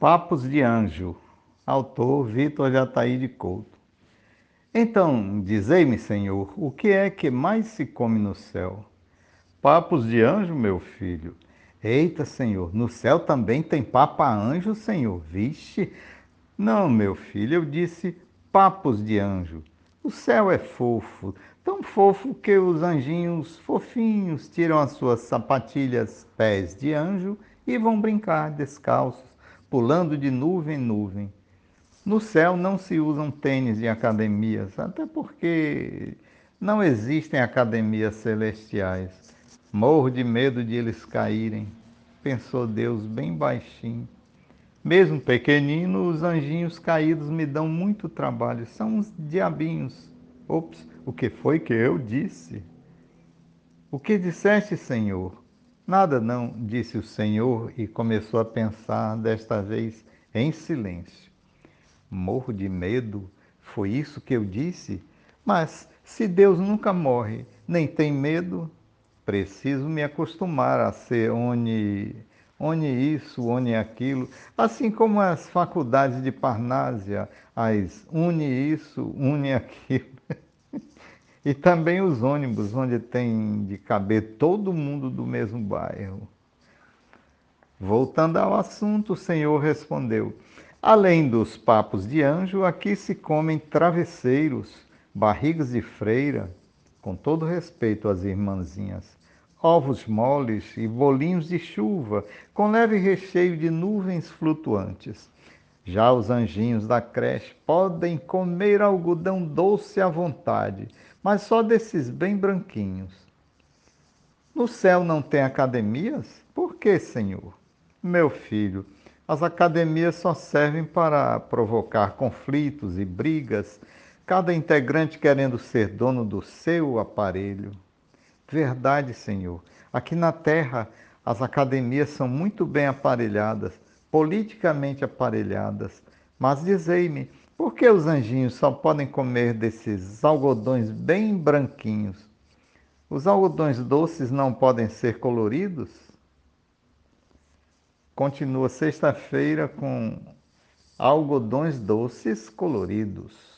Papos de Anjo, autor Vitor de Ataíde Couto. Então, dizei-me, Senhor, o que é que mais se come no céu? Papos de anjo, meu filho. Eita, Senhor, no céu também tem papa anjo, Senhor. Vixe. Não, meu filho, eu disse papos de anjo. O céu é fofo, tão fofo que os anjinhos fofinhos tiram as suas sapatilhas pés de anjo e vão brincar descalços, pulando de nuvem em nuvem. No céu não se usam tênis de academias, até porque não existem academias celestiais. Morro de medo de eles caírem, pensou Deus bem baixinho. Mesmo pequenino, os anjinhos caídos me dão muito trabalho, são uns diabinhos. Ops, o que foi que eu disse? O que disseste, Senhor? Nada não, disse o Senhor e começou a pensar, desta vez em silêncio. Morro de medo, foi isso que eu disse? Mas se Deus nunca morre, nem tem medo, preciso me acostumar a ser one isso, one aquilo, assim como as faculdades de Parnásia, as une isso, une aquilo. E também os ônibus, onde tem de caber todo mundo do mesmo bairro. Voltando ao assunto, o Senhor respondeu: além dos papos de anjo, aqui se comem travesseiros, barrigas de freira, com todo respeito às irmãzinhas, ovos moles e bolinhos de chuva, com leve recheio de nuvens flutuantes. Já os anjinhos da creche podem comer algodão doce à vontade, mas só desses bem branquinhos. No céu não tem academias? Por que, Senhor? Meu filho, as academias só servem para provocar conflitos e brigas, cada integrante querendo ser dono do seu aparelho. Verdade, Senhor. Aqui na Terra, as academias são muito bem aparelhadas, politicamente aparelhadas. Mas dizei-me, por que os anjinhos só podem comer desses algodões bem branquinhos? Os algodões doces não podem ser coloridos? Continua sexta-feira com algodões doces coloridos.